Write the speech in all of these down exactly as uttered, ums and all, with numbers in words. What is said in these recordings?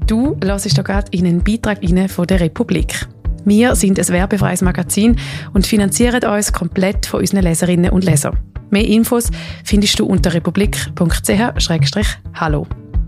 Du hörst hier gerade in einen Beitrag rein von der Republik. Wir sind ein werbefreies Magazin und finanzieren uns komplett von unseren Leserinnen und Lesern. Mehr Infos findest du unter republik punkt c h slash hallo.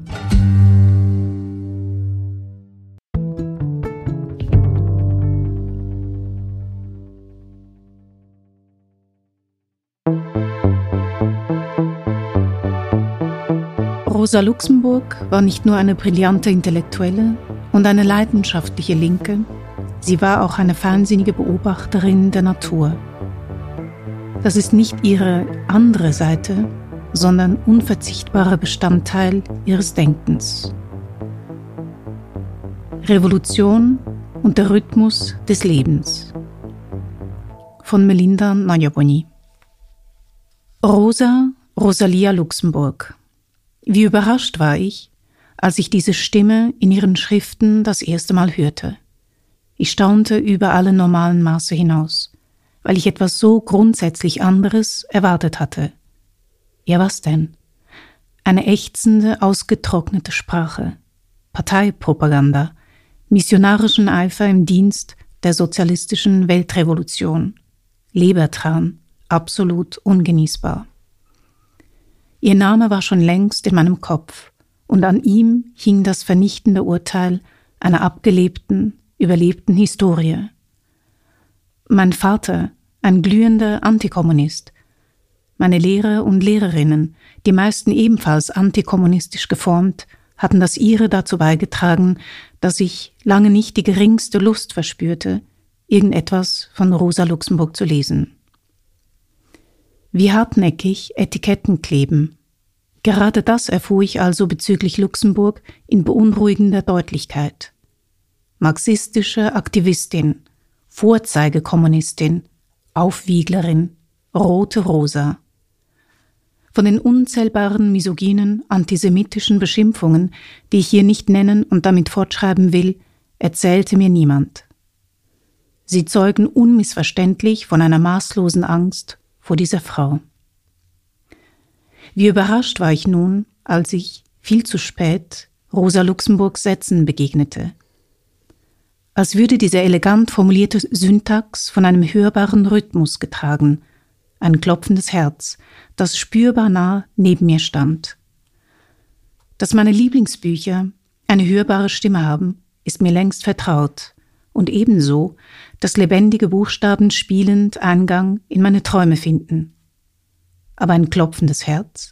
Rosa Luxemburg war nicht nur eine brillante Intellektuelle und eine leidenschaftliche Linke, sie war auch eine feinsinnige Beobachterin der Natur. Das ist nicht ihre andere Seite, sondern unverzichtbarer Bestandteil ihres Denkens. Revolution und der Rhythmus des Lebens. Von Melinda Nagyabonyi. Rosa Rosalia Luxemburg. Wie überrascht war ich, als ich diese Stimme in ihren Schriften das erste Mal hörte. Ich staunte über alle normalen Maße hinaus, weil ich etwas so grundsätzlich anderes erwartet hatte. Ja, was denn? Eine ächzende, ausgetrocknete Sprache, Parteipropaganda, missionarischen Eifer im Dienst der sozialistischen Weltrevolution, Lebertran, absolut ungenießbar. Ihr Name war schon längst in meinem Kopf, und an ihm hing das vernichtende Urteil einer abgelebten, überlebten Historie. Mein Vater, ein glühender Antikommunist, meine Lehrer und Lehrerinnen, die meisten ebenfalls antikommunistisch geformt, hatten das ihre dazu beigetragen, dass ich lange nicht die geringste Lust verspürte, irgendetwas von Rosa Luxemburg zu lesen. Wie hartnäckig Etiketten kleben. Gerade das erfuhr ich also bezüglich Luxemburg in beunruhigender Deutlichkeit. Marxistische Aktivistin, Vorzeigekommunistin, Aufwieglerin, rote Rosa. Von den unzählbaren misogynen, antisemitischen Beschimpfungen, die ich hier nicht nennen und damit fortschreiben will, erzählte mir niemand. Sie zeugen unmissverständlich von einer maßlosen Angst vor dieser Frau. Wie überrascht war ich nun, als ich, viel zu spät, Rosa Luxemburgs Sätzen begegnete. Als würde diese elegant formulierte Syntax von einem hörbaren Rhythmus getragen, ein klopfendes Herz, das spürbar nah neben mir stand. Dass meine Lieblingsbücher eine hörbare Stimme haben, ist mir längst vertraut, und ebenso, dass lebendige Buchstaben spielend Eingang in meine Träume finden. Aber ein klopfendes Herz?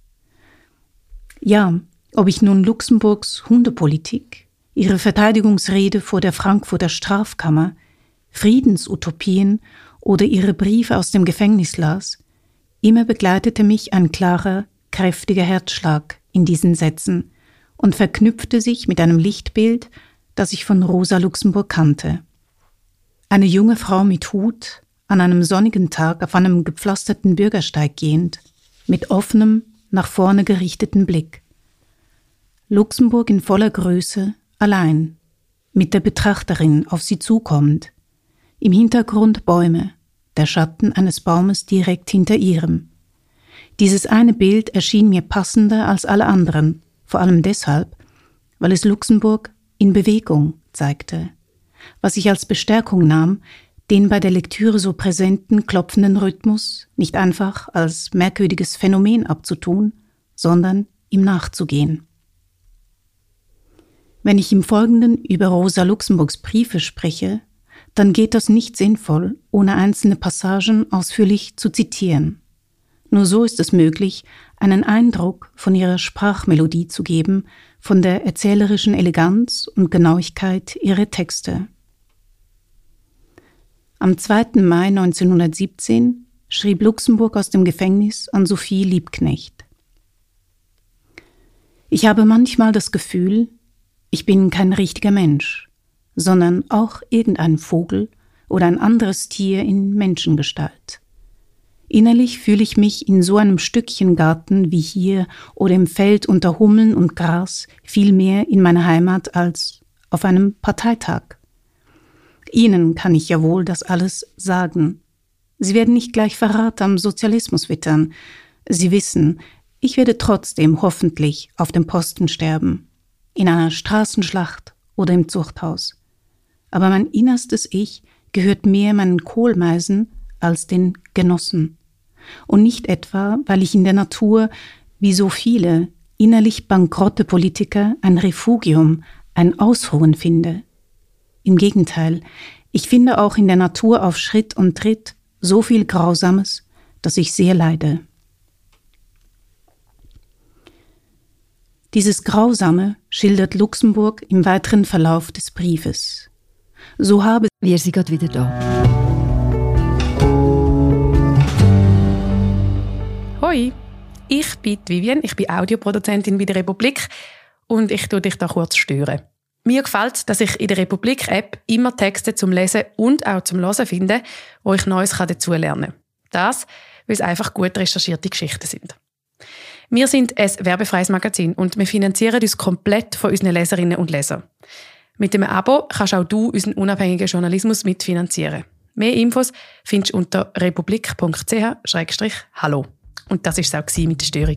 Ja, ob ich nun Luxemburgs Hundepolitik, ihre Verteidigungsrede vor der Frankfurter Strafkammer, Friedensutopien oder ihre Briefe aus dem Gefängnis las, immer begleitete mich ein klarer, kräftiger Herzschlag in diesen Sätzen und verknüpfte sich mit einem Lichtbild, das ich von Rosa Luxemburg kannte. Eine junge Frau mit Hut, an einem sonnigen Tag auf einem gepflasterten Bürgersteig gehend, mit offenem, nach vorne gerichteten Blick. Luxemburg in voller Größe, allein, mit der Betrachterin auf sie zukommend, im Hintergrund Bäume, der Schatten eines Baumes direkt hinter ihrem. Dieses eine Bild erschien mir passender als alle anderen, vor allem deshalb, weil es Luxemburg in Bewegung zeigte, was ich als Bestärkung nahm, den bei der Lektüre so präsenten klopfenden Rhythmus nicht einfach als merkwürdiges Phänomen abzutun, sondern ihm nachzugehen. Wenn ich im Folgenden über Rosa Luxemburgs Briefe spreche, dann geht das nicht sinnvoll, ohne einzelne Passagen ausführlich zu zitieren. Nur so ist es möglich, einen Eindruck von ihrer Sprachmelodie zu geben, von der erzählerischen Eleganz und Genauigkeit ihrer Texte. Am zweiten Mai neunzehnhundertsiebzehn schrieb Luxemburg aus dem Gefängnis an Sophie Liebknecht. Ich habe manchmal das Gefühl, ich bin kein richtiger Mensch, sondern auch irgendein Vogel oder ein anderes Tier in Menschengestalt. Innerlich fühle ich mich in so einem Stückchen Garten wie hier oder im Feld unter Hummeln und Gras viel mehr in meiner Heimat als auf einem Parteitag. Ihnen kann ich ja wohl das alles sagen. Sie werden nicht gleich Verrat am Sozialismus wittern. Sie wissen, ich werde trotzdem hoffentlich auf dem Posten sterben. in einer Straßenschlacht oder im Zuchthaus. Aber mein innerstes Ich gehört mehr meinen Kohlmeisen als den Genossen. Und nicht etwa, weil ich in der Natur, wie so viele innerlich bankrotte Politiker, ein Refugium, ein Ausruhen finde. Im Gegenteil, ich finde auch in der Natur auf Schritt und Tritt so viel Grausames, dass ich sehr leide. Dieses Grausame schildert Luxemburg im weiteren Verlauf des Briefes. So habe Wir sind gerade wieder da. Hoi, ich bin Vivian, ich bin Audioproduzentin bei der Republik und ich tue dich da kurz stören. Mir gefällt es, dass ich in der Republik-App immer Texte zum Lesen und auch zum Hören finde, wo ich Neues dazulernen kann. Das, weil es einfach gut recherchierte Geschichten sind. Wir sind ein werbefreies Magazin und wir finanzieren uns komplett von unseren Leserinnen und Lesern. Mit dem Abo kannst auch du unseren unabhängigen Journalismus mitfinanzieren. Mehr Infos findest du unter republik punkt c h slash hallo. Und das war es auch mit der Störung.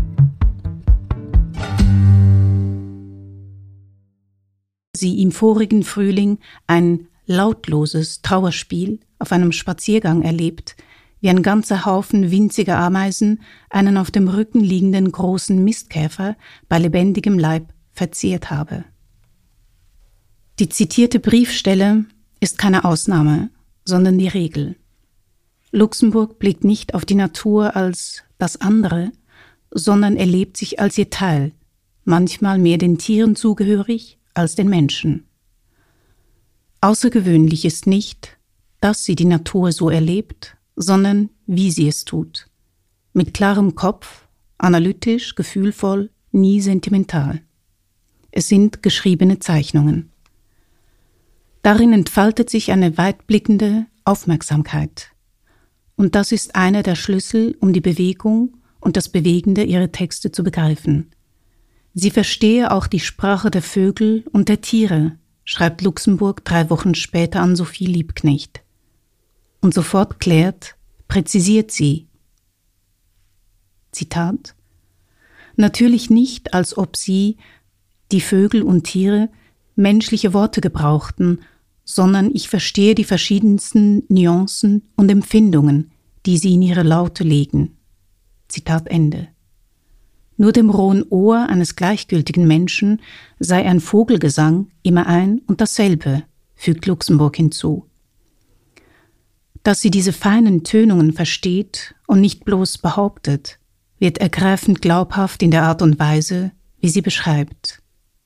Sie im vorigen Frühling ein lautloses Trauerspiel auf einem Spaziergang erlebt, wie ein ganzer Haufen winziger Ameisen einen auf dem Rücken liegenden großen Mistkäfer bei lebendigem Leib verzehrt habe. Die zitierte Briefstelle ist keine Ausnahme, sondern die Regel. Luxemburg blickt nicht auf die Natur als das andere, sondern erlebt sich als ihr Teil, manchmal mehr den Tieren zugehörig als den Menschen. Außergewöhnlich ist nicht, dass sie die Natur so erlebt, sondern wie sie es tut. Mit klarem Kopf, analytisch, gefühlvoll, nie sentimental. Es sind geschriebene Zeichnungen. Darin entfaltet sich eine weitblickende Aufmerksamkeit. Und das ist einer der Schlüssel, um die Bewegung und das Bewegende ihrer Texte zu begreifen. Sie verstehe auch die Sprache der Vögel und der Tiere, schreibt Luxemburg drei Wochen später an Sophie Liebknecht. Und sofort klärt, präzisiert sie. Zitat: Natürlich nicht, als ob sie, die Vögel und Tiere, menschliche Worte gebrauchten, sondern ich verstehe die verschiedensten Nuancen und Empfindungen, die sie in ihre Laute legen. Zitat Ende. Nur dem rohen Ohr eines gleichgültigen Menschen sei ein Vogelgesang immer ein und dasselbe, fügt Luxemburg hinzu. Dass sie diese feinen Tönungen versteht und nicht bloß behauptet, wird ergreifend glaubhaft in der Art und Weise, wie sie beschreibt.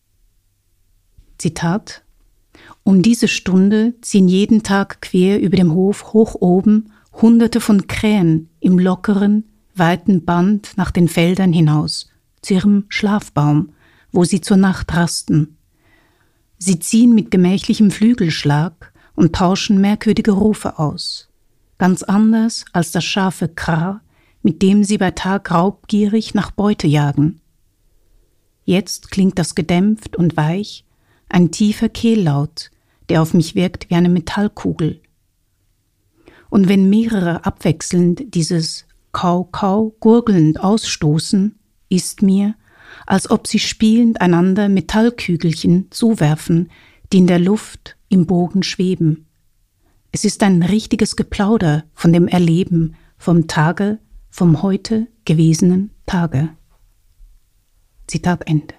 Zitat: Um diese Stunde ziehen jeden Tag quer über dem Hof hoch oben Hunderte von Krähen im lockeren, weiten Band nach den Feldern hinaus, zu ihrem Schlafbaum, wo sie zur Nacht rasten. Sie ziehen mit gemächlichem Flügelschlag und tauschen merkwürdige Rufe aus, ganz anders als das scharfe Krah, mit dem sie bei Tag raubgierig nach Beute jagen. Jetzt klingt das gedämpft und weich, ein tiefer Kehllaut, der auf mich wirkt wie eine Metallkugel. Und wenn mehrere abwechselnd dieses Kau-Kau gurgelnd ausstoßen, ist mir, als ob sie spielend einander Metallkügelchen zuwerfen, die in der Luft im Bogen schweben. Es ist ein richtiges Geplauder von dem Erleben, vom Tage, vom heute gewesenen Tage. Zitat Ende.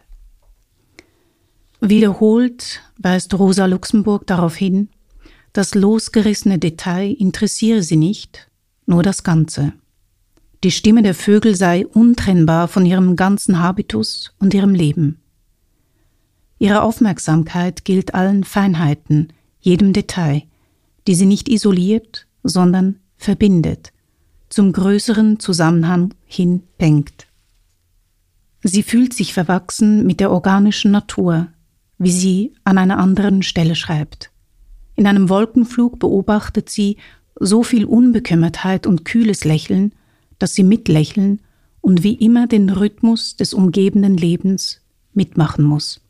Wiederholt weist Rosa Luxemburg darauf hin, das losgerissene Detail interessiere sie nicht, nur das Ganze. Die Stimme der Vögel sei untrennbar von ihrem ganzen Habitus und ihrem Leben. Ihre Aufmerksamkeit gilt allen Feinheiten, jedem Detail, die sie nicht isoliert, sondern verbindet, zum größeren Zusammenhang hin denkt. Sie fühlt sich verwachsen mit der organischen Natur, wie sie an einer anderen Stelle schreibt. In einem Wolkenflug beobachtet sie so viel Unbekümmertheit und kühles Lächeln, dass sie mitlächeln und wie immer den Rhythmus des umgebenden Lebens mitmachen muss.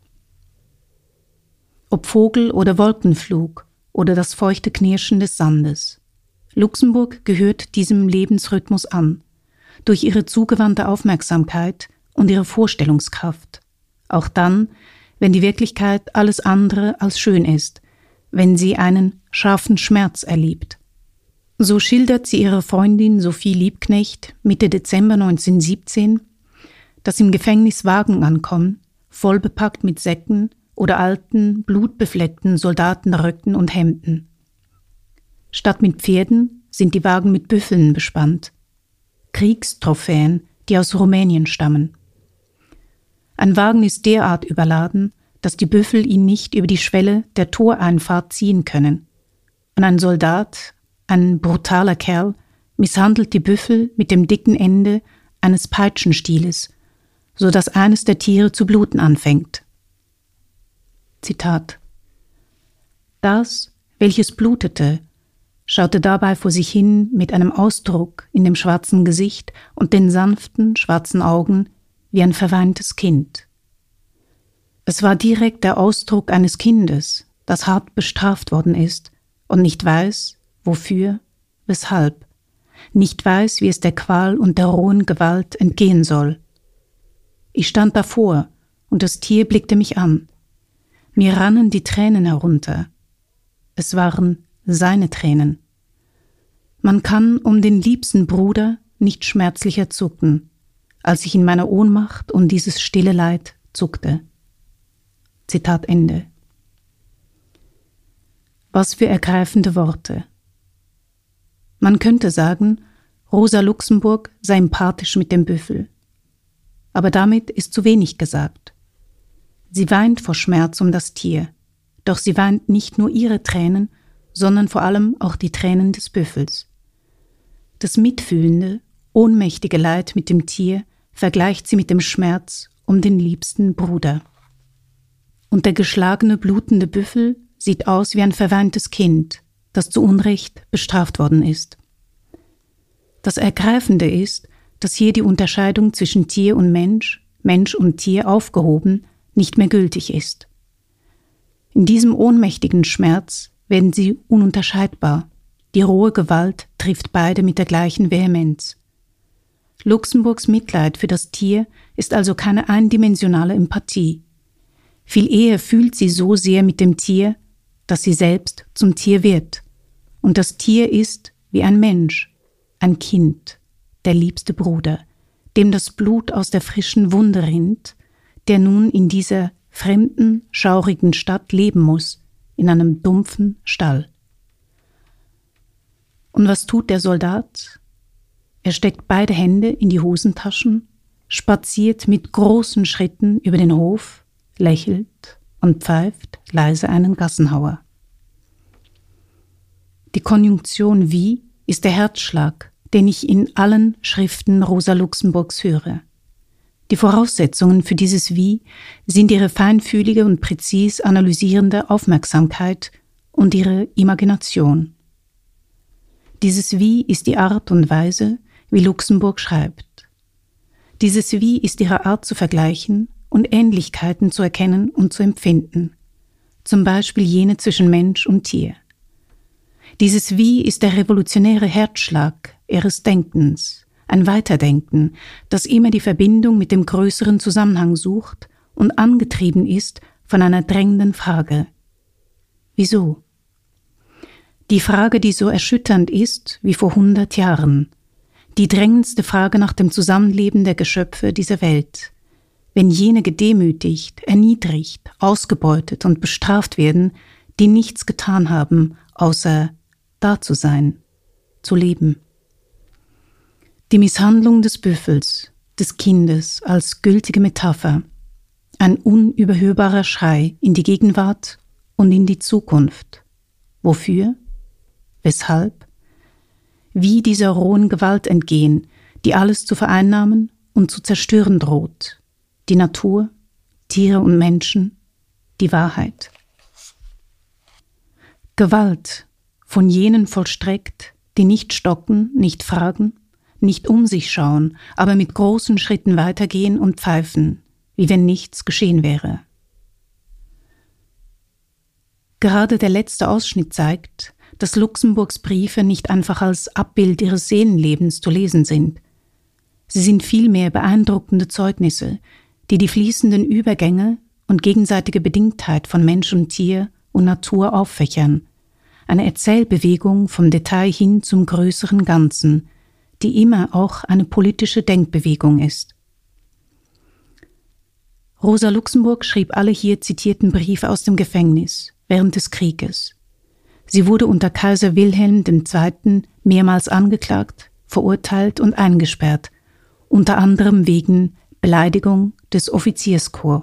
Ob Vogel oder Wolkenflug oder das feuchte Knirschen des Sandes. Luxemburg gehört diesem Lebensrhythmus an, durch ihre zugewandte Aufmerksamkeit und ihre Vorstellungskraft, auch dann, wenn die Wirklichkeit alles andere als schön ist, wenn sie einen scharfen Schmerz erlebt. So schildert sie ihre Freundin Sophie Liebknecht Mitte Dezember neunzehnhundertsiebzehn, dass im Gefängnis Wagen ankommen, vollbepackt mit Säcken oder alten, blutbefleckten Soldatenröcken und Hemden. Statt mit Pferden sind die Wagen mit Büffeln bespannt. Kriegstrophäen, die aus Rumänien stammen. Ein Wagen ist derart überladen, dass die Büffel ihn nicht über die Schwelle der Toreinfahrt ziehen können. Und ein Soldat, ein brutaler Kerl, misshandelt die Büffel mit dem dicken Ende eines Peitschenstieles, so dass eines der Tiere zu bluten anfängt. Zitat: Das, welches blutete, schaute dabei vor sich hin mit einem Ausdruck in dem schwarzen Gesicht und den sanften, schwarzen Augen wie ein verweintes Kind. Es war direkt der Ausdruck eines Kindes, das hart bestraft worden ist und nicht weiß, wofür, weshalb, nicht weiß, wie es der Qual und der rohen Gewalt entgehen soll. Ich stand davor und das Tier blickte mich an. Mir rannen die Tränen herunter. Es waren seine Tränen. Man kann um den liebsten Bruder nicht schmerzlicher zucken, als ich in meiner Ohnmacht um dieses stille Leid zuckte. Zitat Ende. Was für ergreifende Worte. Man könnte sagen, Rosa Luxemburg sei empathisch mit dem Büffel. Aber damit ist zu wenig gesagt. Sie weint vor Schmerz um das Tier, doch sie weint nicht nur ihre Tränen, sondern vor allem auch die Tränen des Büffels. Das mitfühlende, ohnmächtige Leid mit dem Tier vergleicht sie mit dem Schmerz um den liebsten Bruder. Und der geschlagene, blutende Büffel sieht aus wie ein verweintes Kind, das zu Unrecht bestraft worden ist. Das Ergreifende ist, dass hier die Unterscheidung zwischen Tier und Mensch, Mensch und Tier aufgehoben, nicht mehr gültig ist. In diesem ohnmächtigen Schmerz werden sie ununterscheidbar. Die rohe Gewalt trifft beide mit der gleichen Vehemenz. Luxemburgs Mitleid für das Tier ist also keine eindimensionale Empathie. Viel eher fühlt sie so sehr mit dem Tier, dass sie selbst zum Tier wird. Und das Tier ist wie ein Mensch, ein Kind, der liebste Bruder, dem das Blut aus der frischen Wunde rinnt, der nun in dieser fremden, schaurigen Stadt leben muss, in einem dumpfen Stall. Und was tut der Soldat? Er steckt beide Hände in die Hosentaschen, spaziert mit großen Schritten über den Hof, lächelt und pfeift leise einen Gassenhauer. Die Konjunktion wie ist der Herzschlag, den ich in allen Schriften Rosa Luxemburgs höre. Die Voraussetzungen für dieses Wie sind ihre feinfühlige und präzis analysierende Aufmerksamkeit und ihre Imagination. Dieses Wie ist die Art und Weise, wie Luxemburg schreibt. Dieses Wie ist ihre Art zu vergleichen und Ähnlichkeiten zu erkennen und zu empfinden, zum Beispiel jene zwischen Mensch und Tier. Dieses Wie ist der revolutionäre Herzschlag ihres Denkens, ein Weiterdenken, das immer die Verbindung mit dem größeren Zusammenhang sucht und angetrieben ist von einer drängenden Frage. Wieso? Die Frage, die so erschütternd ist wie vor hundert Jahren, die drängendste Frage nach dem Zusammenleben der Geschöpfe dieser Welt. Wenn jene gedemütigt, erniedrigt, ausgebeutet und bestraft werden, die nichts getan haben, außer da zu sein, zu leben. Die Misshandlung des Büffels, des Kindes als gültige Metapher, ein unüberhörbarer Schrei in die Gegenwart und in die Zukunft. Wofür? Weshalb? Wie dieser rohen Gewalt entgehen, die alles zu vereinnahmen und zu zerstören droht. Die Natur, Tiere und Menschen, die Wahrheit. Gewalt, von jenen vollstreckt, die nicht stocken, nicht fragen, nicht um sich schauen, aber mit großen Schritten weitergehen und pfeifen, wie wenn nichts geschehen wäre. Gerade der letzte Ausschnitt zeigt, dass Luxemburgs Briefe nicht einfach als Abbild ihres Seelenlebens zu lesen sind. Sie sind vielmehr beeindruckende Zeugnisse, die die fließenden Übergänge und gegenseitige Bedingtheit von Mensch und Tier und Natur auffächern, eine Erzählbewegung vom Detail hin zum größeren Ganzen, die immer auch eine politische Denkbewegung ist. Rosa Luxemburg schrieb alle hier zitierten Briefe aus dem Gefängnis während des Krieges. Sie wurde unter Kaiser Wilhelm der Zweite. Mehrmals angeklagt, verurteilt und eingesperrt, unter anderem wegen Beleidigung des Offizierskorps.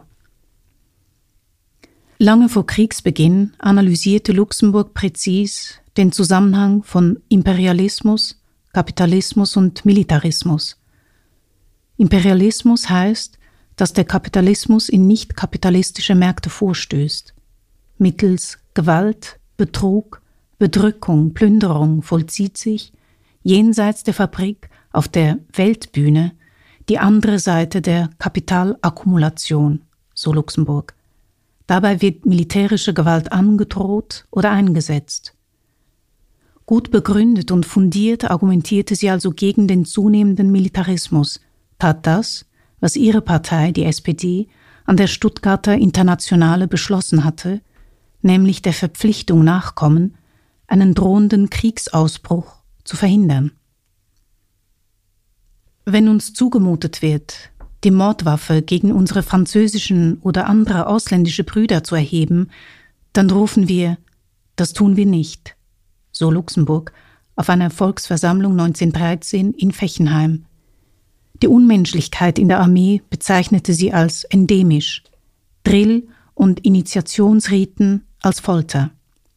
Lange vor Kriegsbeginn analysierte Luxemburg präzis den Zusammenhang von Imperialismus, Kapitalismus und Militarismus. Imperialismus heißt, dass der Kapitalismus in nicht-kapitalistische Märkte vorstößt. Mittels Gewalt, Betrug, Bedrückung, Plünderung vollzieht sich, jenseits der Fabrik, auf der Weltbühne, die andere Seite der Kapitalakkumulation, so Luxemburg. Dabei wird militärische Gewalt angedroht oder eingesetzt. Gut begründet und fundiert argumentierte sie also gegen den zunehmenden Militarismus, tat das, was ihre Partei, die S P D, an der Stuttgarter Internationale beschlossen hatte, nämlich der Verpflichtung nachkommen, einen drohenden Kriegsausbruch zu verhindern. Wenn uns zugemutet wird, die Mordwaffe gegen unsere französischen oder andere ausländische Brüder zu erheben, dann rufen wir, das tun wir nicht, so Luxemburg auf einer Volksversammlung neunzehnhundertdreizehn in Fechenheim. Die Unmenschlichkeit in der Armee bezeichnete sie als endemisch, Drill- und Initiationsriten als Folter.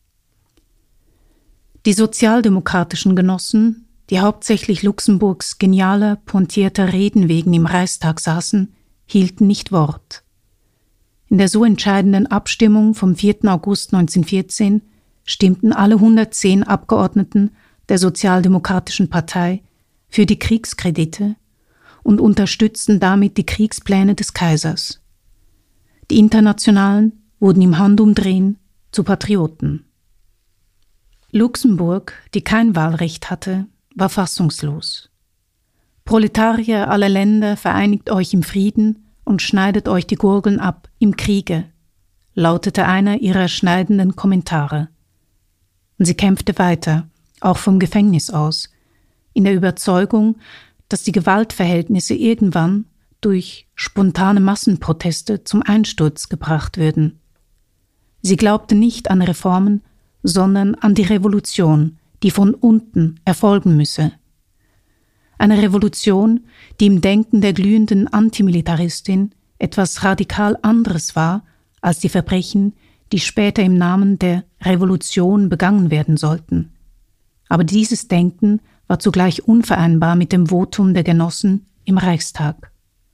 Die sozialdemokratischen Genossen, die hauptsächlich Luxemburgs genialer, pointierter Reden wegen im Reichstag saßen, hielten nicht Wort. In der so entscheidenden Abstimmung vom vierten August neunzehnhundertvierzehn stimmten alle hundertzehn Abgeordneten der Sozialdemokratischen Partei für die Kriegskredite und unterstützten damit die Kriegspläne des Kaisers. Die Internationalen wurden im Handumdrehen zu Patrioten. Luxemburg, die kein Wahlrecht hatte, war fassungslos. Proletarier aller Länder, vereinigt euch im Frieden und schneidet euch die Gurgeln ab im Kriege, lautete einer ihrer schneidenden Kommentare. Und sie kämpfte weiter, auch vom Gefängnis aus, in der Überzeugung, dass die Gewaltverhältnisse irgendwann durch spontane Massenproteste zum Einsturz gebracht würden. Sie glaubte nicht an Reformen, sondern an die Revolution, die von unten erfolgen müsse. Eine Revolution, die im Denken der glühenden Antimilitaristin etwas radikal anderes war als die Verbrechen, die später im Namen der Revolution begangen werden sollten. Aber dieses Denken war zugleich unvereinbar mit dem Votum der Genossen im Reichstag.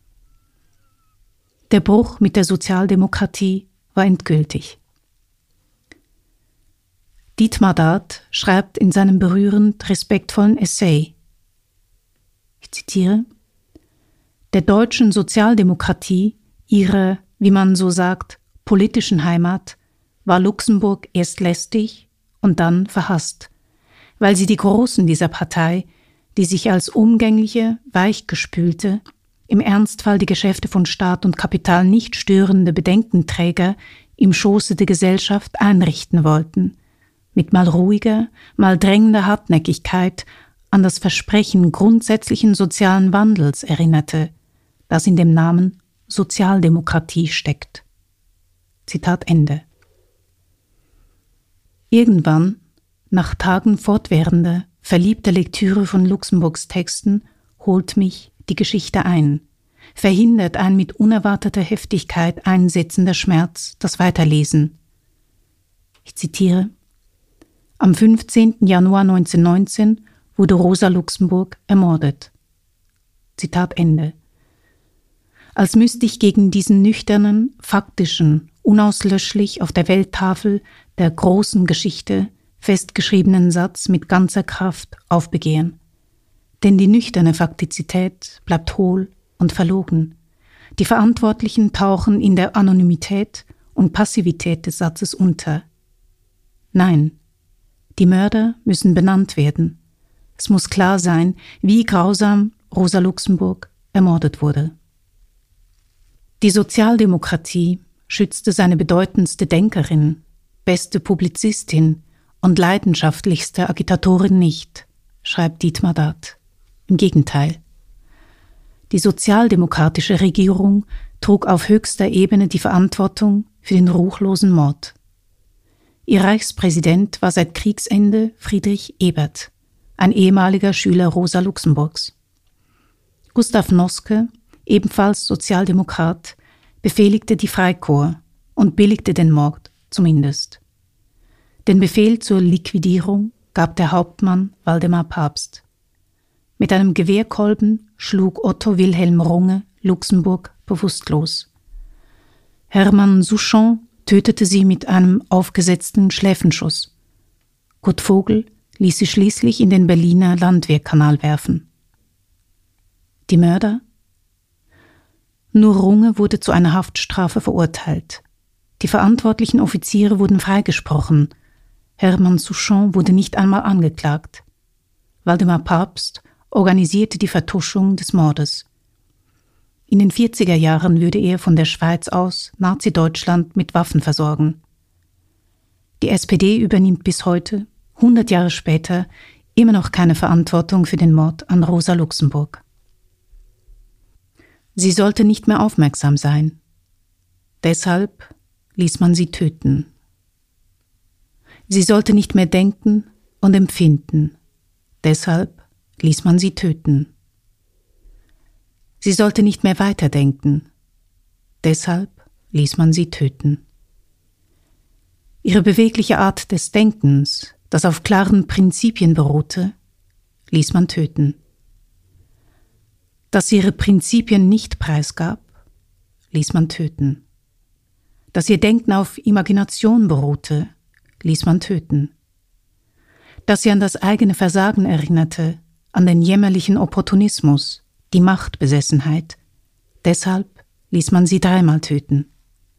Der Bruch mit der Sozialdemokratie war endgültig. Dietmar Dart schreibt in seinem berührend respektvollen Essay, ich zitiere, der deutschen Sozialdemokratie, ihre, wie man so sagt, politischen Heimat, war Luxemburg erst lästig und dann verhasst, weil sie die Großen dieser Partei, die sich als umgängliche, weichgespülte, im Ernstfall die Geschäfte von Staat und Kapital nicht störende Bedenkenträger im Schoße der Gesellschaft einrichten wollten, mit mal ruhiger, mal drängender Hartnäckigkeit an das Versprechen grundsätzlichen sozialen Wandels erinnerte, das in dem Namen Sozialdemokratie steckt. Zitat Ende. Irgendwann, nach Tagen fortwährender, verliebter Lektüre von Luxemburgs Texten, holt mich die Geschichte ein, verhindert ein mit unerwarteter Heftigkeit einsetzender Schmerz das Weiterlesen. Ich zitiere: Am fünfzehnten Januar neunzehnhundertneunzehn wurde Rosa Luxemburg ermordet. Zitat Ende. Als müsste ich gegen diesen nüchternen, faktischen, unauslöschlich auf der Welttafel der großen Geschichte festgeschriebenen Satz mit ganzer Kraft aufbegehren. Denn die nüchterne Faktizität bleibt hohl und verlogen. Die Verantwortlichen tauchen in der Anonymität und Passivität des Satzes unter. Nein, die Mörder müssen benannt werden. Es muss klar sein, wie grausam Rosa Luxemburg ermordet wurde. Die Sozialdemokratie schützte seine bedeutendste Denkerin, beste Publizistin und leidenschaftlichste Agitatorin nicht, schreibt Dietmar Dad. Im Gegenteil. Die sozialdemokratische Regierung trug auf höchster Ebene die Verantwortung für den ruchlosen Mord. Ihr Reichspräsident war seit Kriegsende Friedrich Ebert, ein ehemaliger Schüler Rosa Luxemburgs. Gustav Noske, ebenfalls Sozialdemokrat, befehligte die Freikorps und billigte den Mord zumindest. Den Befehl zur Liquidierung gab der Hauptmann Waldemar Pabst. Mit einem Gewehrkolben schlug Otto Wilhelm Runge Luxemburg bewusstlos. Hermann Souchon tötete sie mit einem aufgesetzten Schläfenschuss. Kurt Vogel ließ sie schließlich in den Berliner Landwehrkanal werfen. Die Mörder? Nur Runge wurde zu einer Haftstrafe verurteilt. Die verantwortlichen Offiziere wurden freigesprochen. Hermann Souchon wurde nicht einmal angeklagt. Waldemar Pabst organisierte die Vertuschung des Mordes. In den vierziger Jahren würde er von der Schweiz aus Nazi-Deutschland mit Waffen versorgen. Die S P D übernimmt bis heute, hundert Jahre später, immer noch keine Verantwortung für den Mord an Rosa Luxemburg. Sie sollte nicht mehr aufmerksam sein. Deshalb ließ man sie töten. Sie sollte nicht mehr denken und empfinden. Deshalb ließ man sie töten. Sie sollte nicht mehr weiterdenken. Deshalb ließ man sie töten. Ihre bewegliche Art des Denkens, das auf klaren Prinzipien beruhte, ließ man töten. Dass sie ihre Prinzipien nicht preisgab, ließ man töten. Dass ihr Denken auf Imagination beruhte, ließ man töten. Dass sie an das eigene Versagen erinnerte, an den jämmerlichen Opportunismus, die Machtbesessenheit, deshalb ließ man sie dreimal töten.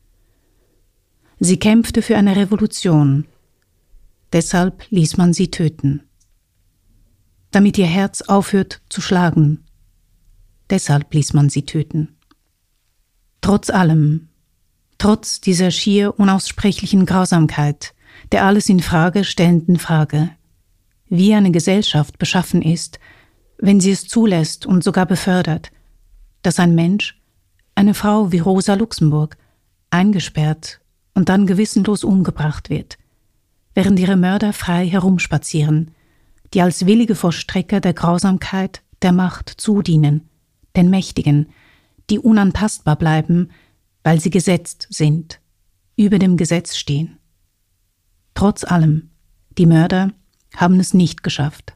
Sie kämpfte für eine Revolution, deshalb ließ man sie töten. Damit ihr Herz aufhört zu schlagen, deshalb ließ man sie töten. Trotz allem, trotz dieser schier unaussprechlichen Grausamkeit, der alles in Frage stellenden Frage, wie eine Gesellschaft beschaffen ist, wenn sie es zulässt und sogar befördert, dass ein Mensch, eine Frau wie Rosa Luxemburg, eingesperrt und dann gewissenlos umgebracht wird, während ihre Mörder frei herumspazieren, die als willige Vollstrecker der Grausamkeit der Macht zudienen, den Mächtigen, die unantastbar bleiben, weil sie gesetzt sind, über dem Gesetz stehen. Trotz allem, die Mörder haben es nicht geschafft.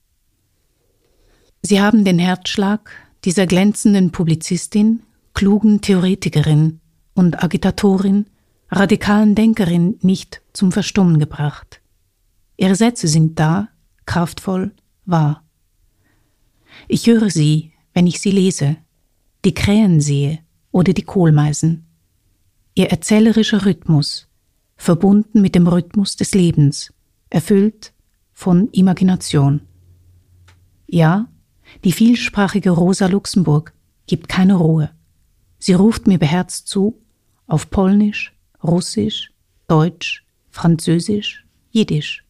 Sie haben den Herzschlag dieser glänzenden Publizistin, klugen Theoretikerin und Agitatorin, radikalen Denkerin nicht zum Verstummen gebracht. Ihre Sätze sind da, kraftvoll, wahr. Ich höre sie, wenn ich sie lese, die Krähen sehe oder die Kohlmeisen. Ihr erzählerischer Rhythmus, verbunden mit dem Rhythmus des Lebens, erfüllt von Imagination. Ja, die vielsprachige Rosa Luxemburg gibt keine Ruhe. Sie ruft mir beherzt zu, auf Polnisch, Russisch, Deutsch, Französisch, Jiddisch.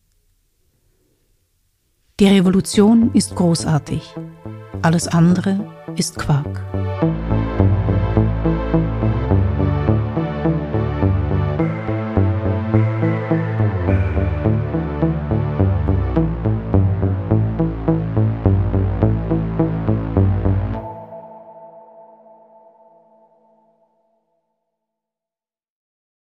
Die Revolution ist großartig, alles andere ist Quark.